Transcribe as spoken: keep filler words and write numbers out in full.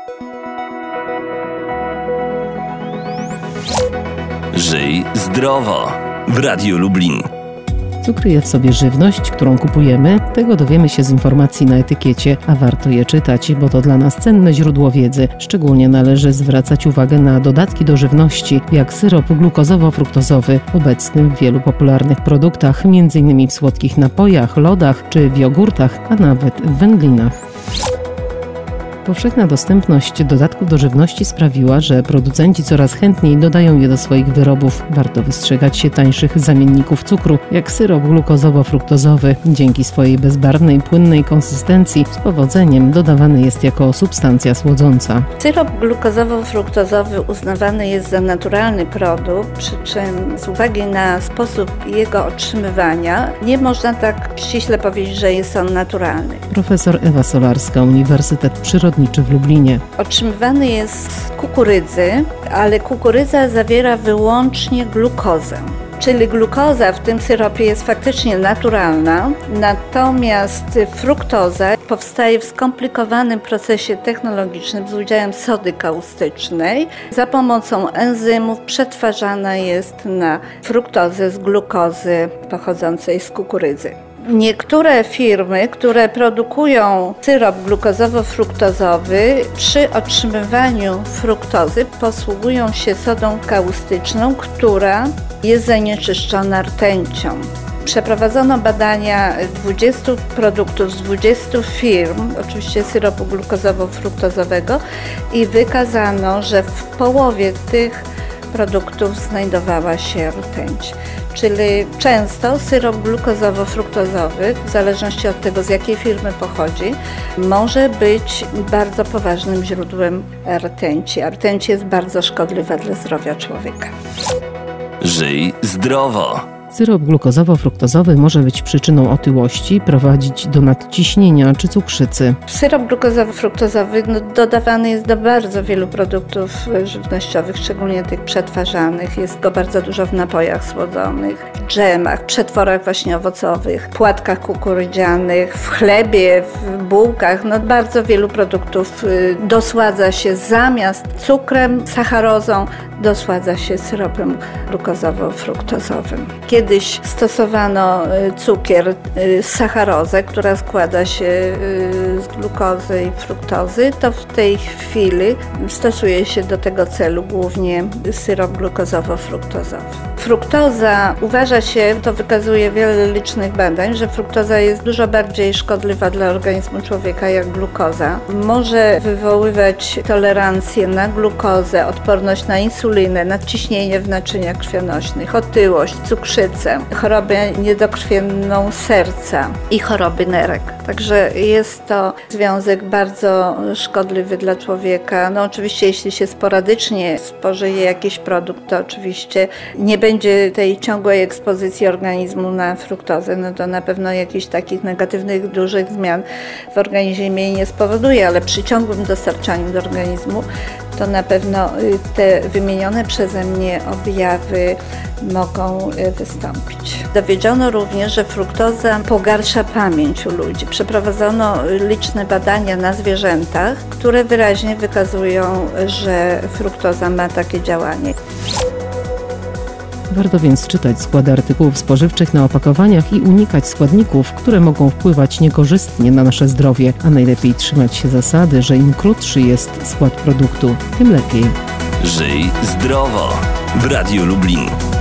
Żyj zdrowo w Radiu Lublin. Co kryje w sobie żywność, którą kupujemy? Tego dowiemy się z informacji na etykiecie, a warto je czytać, bo to dla nas cenne źródło wiedzy. Szczególnie należy zwracać uwagę na dodatki do żywności, jak syrop glukozowo-fruktozowy, obecny w wielu popularnych produktach, m.in. w słodkich napojach, lodach czy w jogurtach, a nawet w wędlinach. Powszechna dostępność dodatków do żywności sprawiła, że producenci coraz chętniej dodają je do swoich wyrobów. Warto wystrzegać się tańszych zamienników cukru, jak syrop glukozowo-fruktozowy. Dzięki swojej bezbarwnej, płynnej konsystencji z powodzeniem dodawany jest jako substancja słodząca. Syrop glukozowo-fruktozowy uznawany jest za naturalny produkt, przy czym z uwagi na sposób jego otrzymywania nie można tak ściśle powiedzieć, że jest on naturalny. Profesor Ewa Solarska, Uniwersytet Przyrodniczy w Lublinie. Otrzymywany jest z kukurydzy, ale kukurydza zawiera wyłącznie glukozę. Czyli glukoza w tym syropie jest faktycznie naturalna, natomiast fruktoza powstaje w skomplikowanym procesie technologicznym z udziałem sody kaustycznej. Za pomocą enzymów przetwarzana jest na fruktozę z glukozy pochodzącej z kukurydzy. Niektóre firmy, które produkują syrop glukozowo-fruktozowy, przy otrzymywaniu fruktozy posługują się sodą kaustyczną, która jest zanieczyszczona rtęcią. Przeprowadzono badania dwudziestu produktów z dwudziestu firm, oczywiście syropu glukozowo-fruktozowego, i wykazano, że w połowie tych produktów znajdowała się rtęć. Czyli często syrop glukozowo-fruktozowy, w zależności od tego, z jakiej firmy pochodzi, może być bardzo poważnym źródłem rtęci. A rtęć jest bardzo szkodliwa dla zdrowia człowieka. Żyj zdrowo. Syrop glukozowo-fruktozowy może być przyczyną otyłości, prowadzić do nadciśnienia czy cukrzycy. Syrop glukozowo-fruktozowy no, dodawany jest do bardzo wielu produktów żywnościowych, szczególnie tych przetwarzanych. Jest go bardzo dużo w napojach słodzonych, w dżemach, przetworach właśnie owocowych, płatkach kukurydzianych, w chlebie, w bułkach. No, bardzo wielu produktów dosładza się zamiast cukrem, sacharozą, dosładza się syropem glukozowo-fruktozowym. Kiedyś stosowano cukier, sacharozę, która składa się z glukozy i fruktozy, to w tej chwili stosuje się do tego celu głównie syrop glukozowo-fruktozowy. Fruktoza uważa się, to wykazuje wiele licznych badań, że fruktoza jest dużo bardziej szkodliwa dla organizmu człowieka jak glukoza. Może wywoływać tolerancję na glukozę, odporność na insulinę, nadciśnienie w naczyniach krwionośnych, otyłość, cukrzycę, chorobę niedokrwienną serca i choroby nerek. Także jest to związek bardzo szkodliwy dla człowieka. No oczywiście jeśli się sporadycznie spożyje jakiś produkt, to oczywiście nie będzie tej ciągłej ekspozycji organizmu na fruktozę, no to na pewno jakichś takich negatywnych, dużych zmian w organizmie nie spowoduje, ale przy ciągłym dostarczaniu do organizmu to na pewno te wymienione przeze mnie objawy mogą wystąpić. Dowiedziono również, że fruktoza pogarsza pamięć u ludzi. Przeprowadzono liczne badania na zwierzętach, które wyraźnie wykazują, że fruktoza ma takie działanie. Warto więc czytać składy artykułów spożywczych na opakowaniach i unikać składników, które mogą wpływać niekorzystnie na nasze zdrowie, a najlepiej trzymać się zasady, że im krótszy jest skład produktu, tym lepiej. Żyj zdrowo w Radiu Lublin.